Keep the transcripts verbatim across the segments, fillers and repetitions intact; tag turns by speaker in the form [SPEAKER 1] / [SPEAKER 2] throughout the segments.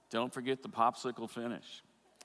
[SPEAKER 1] Don't forget the popsicle finish.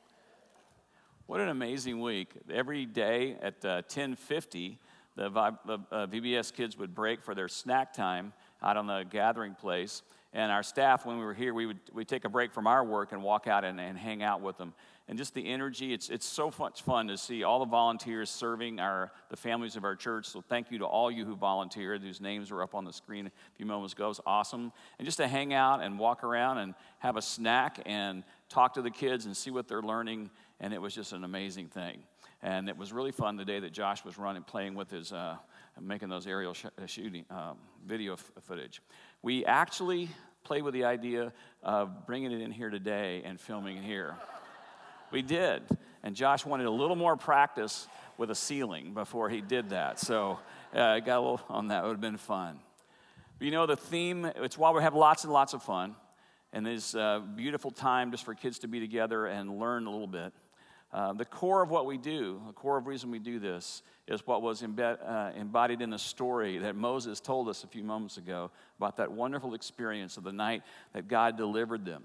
[SPEAKER 1] What an amazing week. Every day at uh, ten fifty, the, the uh, V B S kids would break for their snack time out on the gathering place. And our staff, when we were here, we would we'd take a break from our work and walk out and, and hang out with them. And just the energy, it's it's so much fun to see all the volunteers serving our the families of our church. So thank you to all you who volunteered, whose names were up on the screen a few moments ago. It was awesome. And just to hang out and walk around and have a snack and talk to the kids and see what they're learning. And it was just an amazing thing. And it was really fun the day that Josh was running, playing with his, uh, making those aerial sh- shooting um, video f- footage. We actually played with the idea of bringing it in here today and filming it here. We did, and Josh wanted a little more practice with a ceiling before he did that. So uh, I got a little on that. It would have been fun. But you know, the theme, it's why we have lots and lots of fun, and this uh, beautiful time just for kids to be together and learn a little bit. Uh, the core of what we do, the core of reason we do this, is what was embed, uh, embodied in the story that Moses told us a few moments ago about that wonderful experience of the night that God delivered them.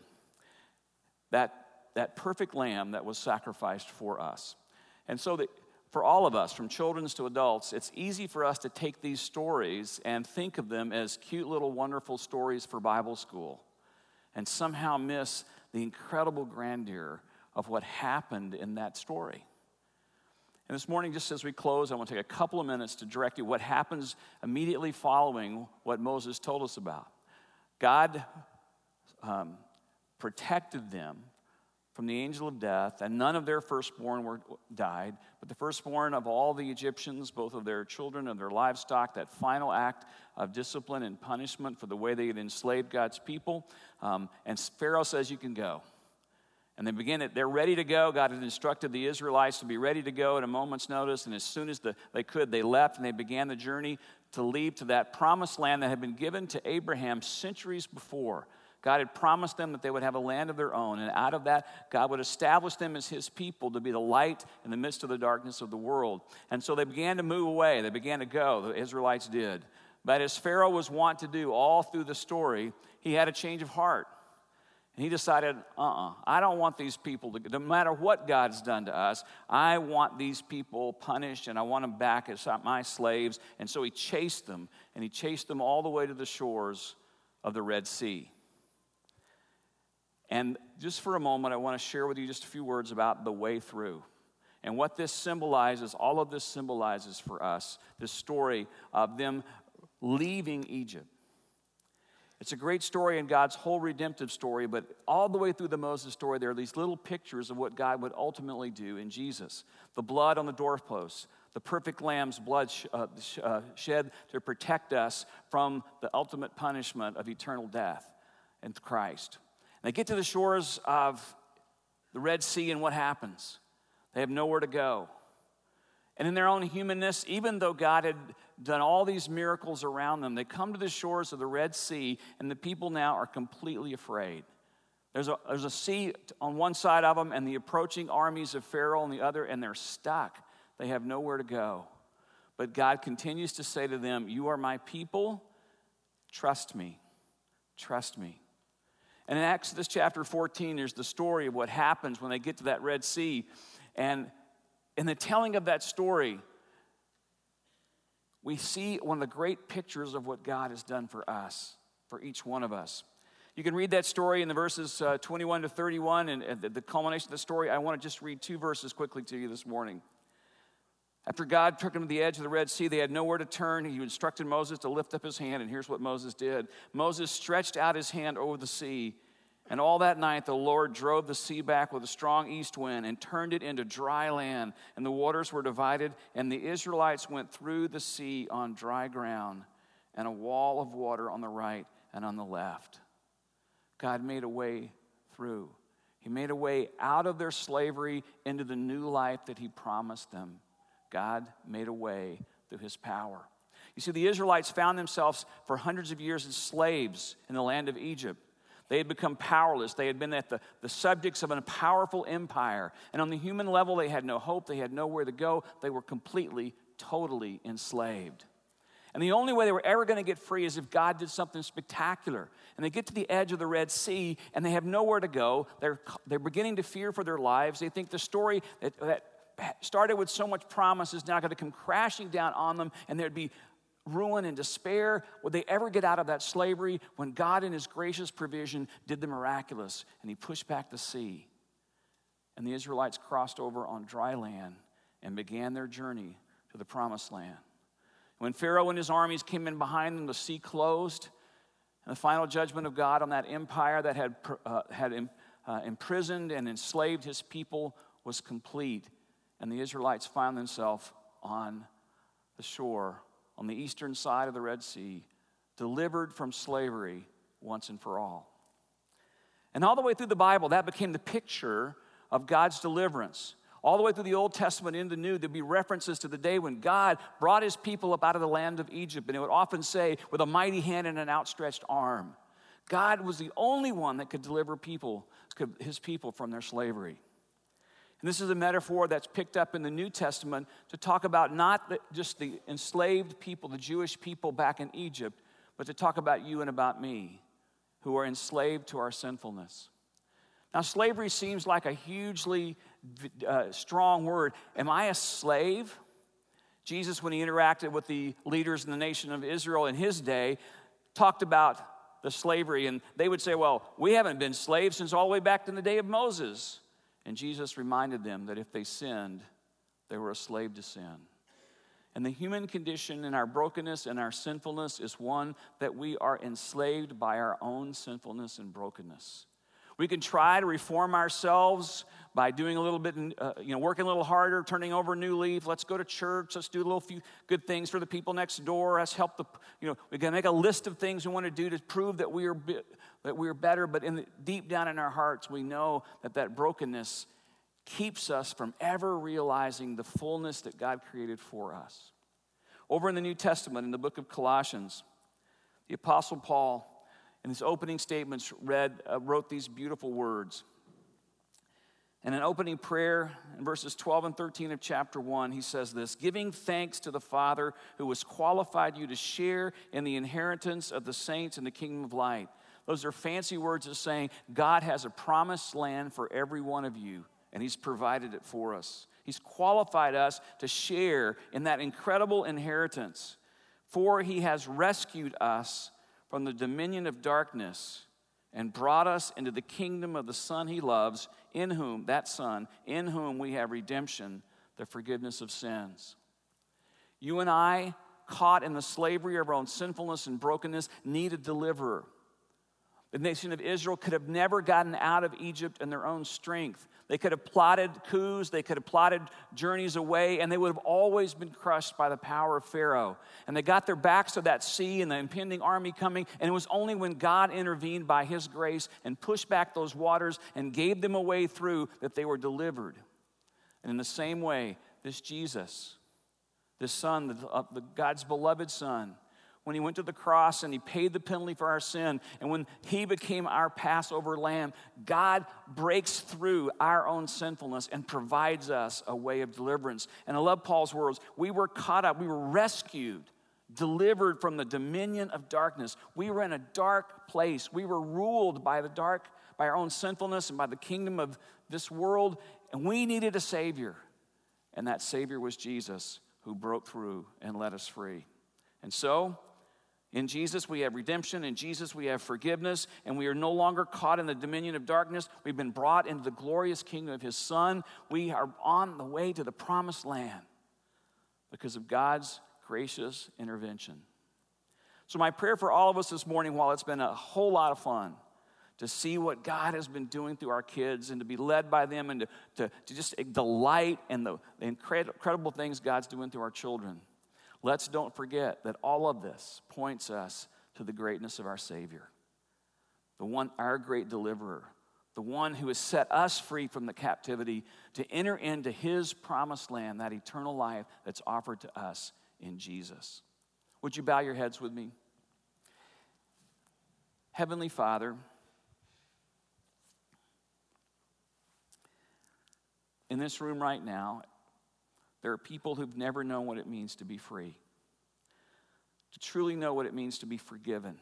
[SPEAKER 1] That that perfect lamb that was sacrificed for us. And so that for all of us, from children to adults, it's easy for us to take these stories and think of them as cute little wonderful stories for Bible school and somehow miss the incredible grandeur of what happened in that story. And this morning, just as we close, I want to take a couple of minutes to direct you what happens immediately following what Moses told us about. God um, protected them from the angel of death, and none of their firstborn were died, but the firstborn of all the Egyptians, both of their children and their livestock, that final act of discipline and punishment for the way they had enslaved God's people. Um, and Pharaoh says, you can go. And they begin it, they're ready to go. God had instructed the Israelites to be ready to go at a moment's notice, and as soon as the, they could, they left, and they began the journey to leave to that promised land that had been given to Abraham centuries before. God had promised them that they would have a land of their own, and out of that, God would establish them as his people to be the light in the midst of the darkness of the world. And so they began to move away. They began to go. The Israelites did. But as Pharaoh was wont to do all through the story, he had a change of heart. And he decided, uh-uh, I don't want these people to, no matter what God's done to us, I want these people punished, and I want them back as my slaves. And so he chased them, and he chased them all the way to the shores of the Red Sea. And just for a moment, I want to share with you just a few words about the way through. And what this symbolizes, all of this symbolizes for us, this story of them leaving Egypt. It's a great story in God's whole redemptive story, but all the way through the Moses story, there are these little pictures of what God would ultimately do in Jesus. The blood on the doorposts, the perfect lamb's blood sh- uh, sh- uh, shed to protect us from the ultimate punishment of eternal death in Christ. They get to the shores of the Red Sea, and what happens? They have nowhere to go. And in their own humanness, even though God had done all these miracles around them, they come to the shores of the Red Sea, and the people now are completely afraid. There's a, there's a sea on one side of them, and the approaching armies of Pharaoh on the other, and they're stuck. They have nowhere to go. But God continues to say to them, you are my people, trust me, trust me. And in Exodus chapter fourteen, there's the story of what happens when they get to that Red Sea. And in the telling of that story, we see one of the great pictures of what God has done for us, for each one of us. You can read that story in the verses uh, twenty-one to thirty-one, and at the culmination of the story, I want to just read two verses quickly to you this morning. After God took them to the edge of the Red Sea, they had nowhere to turn. He instructed Moses to lift up his hand, and here's what Moses did. Moses stretched out his hand over the sea, and all that night the Lord drove the sea back with a strong east wind and turned it into dry land, and the waters were divided, and the Israelites went through the sea on dry ground, and a wall of water on the right and on the left. God made a way through. He made a way out of their slavery into the new life that he promised them. God made a way through his power. You see, the Israelites found themselves for hundreds of years as slaves in the land of Egypt. They had become powerless. They had been at the, the subjects of a powerful empire. And on the human level, they had no hope. They had nowhere to go. They were completely, totally enslaved. And the only way they were ever going to get free is if God did something spectacular. And they get to the edge of the Red Sea, and they have nowhere to go. They're, they're beginning to fear for their lives. They think the story that, that started with so much promise is now going to come crashing down on them, and there'd be ruin and despair. Would they ever get out of that slavery when God in his gracious provision did the miraculous, and he pushed back the sea? And the Israelites crossed over on dry land and began their journey to the promised land. When Pharaoh and his armies came in behind them, the sea closed, and the final judgment of God on that empire that had, uh, had uh, imprisoned and enslaved his people was complete. And the Israelites found themselves on the shore, on the eastern side of the Red Sea, delivered from slavery once and for all. And all the way through the Bible, that became the picture of God's deliverance. All the way through the Old Testament into the New, there'd be references to the day when God brought his people up out of the land of Egypt. And it would often say, with a mighty hand and an outstretched arm. God was the only one that could deliver people, his people from their slavery. And this is a metaphor that's picked up in the New Testament to talk about not the, just the enslaved people, the Jewish people back in Egypt, but to talk about you and about me, who are enslaved to our sinfulness. Now, slavery seems like a hugely uh, strong word. Am I a slave? Jesus, when he interacted with the leaders in the nation of Israel in his day, talked about the slavery. And they would say, well, we haven't been slaves since all the way back in the day of Moses. And Jesus reminded them that if they sinned, they were a slave to sin. And the human condition in our brokenness and our sinfulness is one that we are enslaved by our own sinfulness and brokenness. We can try to reform ourselves by doing a little bit, uh, you know, working a little harder, turning over a new leaf. Let's go to church. Let's do a little few good things for the people next door. Let's help the, you know, we can make a list of things we want to do to prove that we are that we are better. But in the, deep down in our hearts, we know that that brokenness keeps us from ever realizing the fullness that God created for us. Over in the New Testament, in the book of Colossians, the Apostle Paul, in his opening statements, read, uh, wrote these beautiful words. In an opening prayer, in verses twelve and thirteen of chapter one, he says this: giving thanks to the Father who has qualified you to share in the inheritance of the saints in the kingdom of light. Those are fancy words of saying God has a promised land for every one of you, and he's provided it for us. He's qualified us to share in that incredible inheritance, for he has rescued us from the dominion of darkness and brought us into the kingdom of the Son he loves, in whom, that Son, in whom we have redemption, the forgiveness of sins. You and I, caught in the slavery of our own sinfulness and brokenness, need a deliverer. The nation of Israel could have never gotten out of Egypt in their own strength. They could have plotted coups, they could have plotted journeys away, and they would have always been crushed by the power of Pharaoh. And they got their backs to that sea and the impending army coming, and it was only when God intervened by his grace and pushed back those waters and gave them a way through that they were delivered. And in the same way, this Jesus, this Son, the, uh, the God's beloved Son, when he went to the cross and he paid the penalty for our sin, and when he became our Passover lamb, God breaks through our own sinfulness and provides us a way of deliverance. And I love Paul's words. We were caught up, we were rescued, delivered from the dominion of darkness. We were in a dark place. We were ruled by the dark, by our own sinfulness and by the kingdom of this world, and we needed a Savior. And that Savior was Jesus, who broke through and let us free. And so, in Jesus, we have redemption. In Jesus, we have forgiveness. And we are no longer caught in the dominion of darkness. We've been brought into the glorious kingdom of his Son. We are on the way to the promised land because of God's gracious intervention. So my prayer for all of us this morning, while it's been a whole lot of fun to see what God has been doing through our kids and to be led by them and to, to, to just delight in the, the incredible things God's doing through our children, let's don't forget that all of this points us to the greatness of our Savior, the one, our great deliverer, the one who has set us free from the captivity to enter into his promised land, that eternal life that's offered to us in Jesus. Would you bow your heads with me? Heavenly Father, in this room right now, there are people who've never known what it means to be free. to truly know what it means to be forgiven.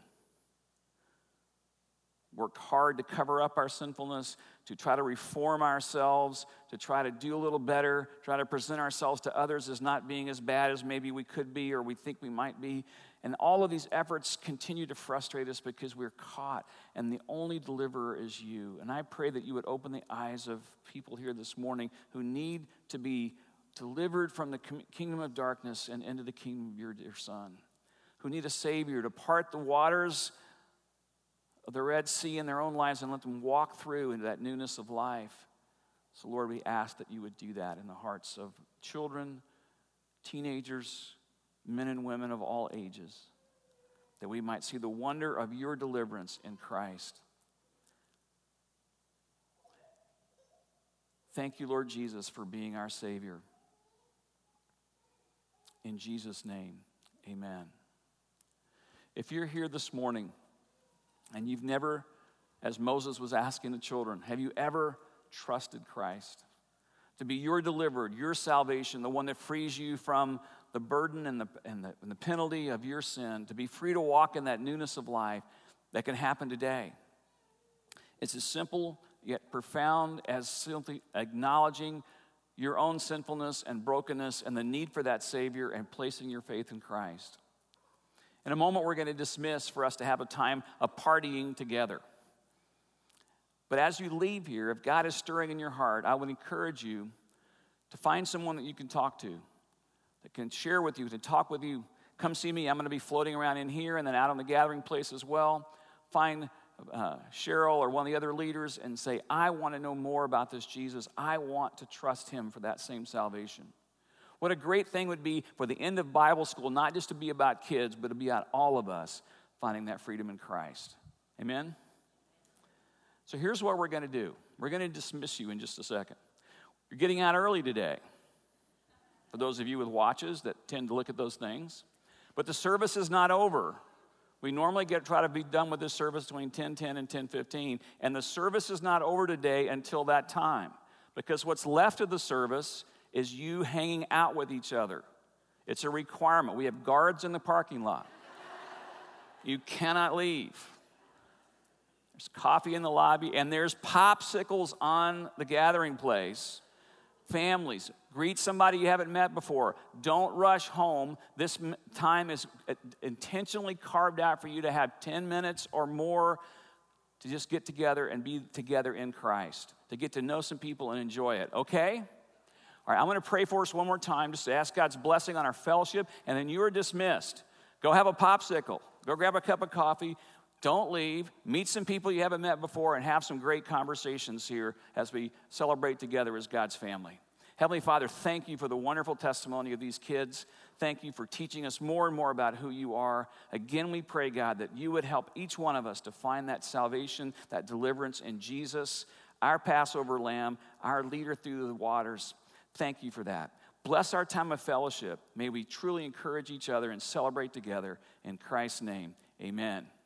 [SPEAKER 1] Worked hard to cover up our sinfulness, to try to reform ourselves, to try to do a little better, try to present ourselves to others as not being as bad as maybe we could be or we think we might be. And all of these efforts continue to frustrate us because we're caught, and the only deliverer is you. And I pray that you would open the eyes of people here this morning who need to be delivered from the kingdom of darkness and into the kingdom of your dear Son, who need a Savior to part the waters of the Red Sea in their own lives and let them walk through into that newness of life. So, Lord, we ask that you would do that in the hearts of children, teenagers, men and women of all ages, that we might see the wonder of your deliverance in Christ. Thank you, Lord Jesus, for being our Savior. In Jesus' name, amen. If you're here this morning and you've never, as Moses was asking the children, have you ever trusted Christ to be your deliverer, your salvation, the one that frees you from the burden and the, and the, and the penalty of your sin, to be free to walk in that newness of life that can happen today? It's as simple yet profound as simply acknowledging your own sinfulness and brokenness and the need for that Savior and placing your faith in Christ. In a moment, we're going to dismiss for us to have a time of partying together. But as you leave here, if God is stirring in your heart, I would encourage you to find someone that you can talk to, that can share with you, to talk with you. Come see me. I'm going to be floating around in here and then out on the gathering place as well. Find uh, Cheryl or one of the other leaders and say, I want to know more about this Jesus. I want to trust him for that same salvation. What a great thing would be for the end of Bible school, not just to be about kids, but to be about all of us finding that freedom in Christ. Amen? So here's what we're going to do. We're going to dismiss you in just a second. You're getting out early today, for those of you with watches that tend to look at those things. But the service is not over. We normally get try to be done with this service between ten ten and ten fifteen, and the service is not over today until that time, because what's left of the service is you hanging out with each other. It's a requirement. We have guards in the parking lot. You cannot leave. There's coffee in the lobby, and there's popsicles on the gathering place. Families, greet somebody you haven't met before. Don't rush home. This time is intentionally carved out for you to have ten minutes or more to just get together and be together in Christ, to get to know some people and enjoy it, okay? All right, I'm going to pray for us one more time just to ask God's blessing on our fellowship, and then you are dismissed. Go have a popsicle. Go grab a cup of coffee. Don't leave. Meet some people you haven't met before and have some great conversations here as we celebrate together as God's family. Heavenly Father, thank you for the wonderful testimony of these kids. Thank you for teaching us more and more about who you are. Again, we pray, God, that you would help each one of us to find that salvation, that deliverance in Jesus, our Passover lamb, our leader through the waters. Thank you for that. Bless our time of fellowship. May we truly encourage each other and celebrate together. In Christ's name, amen.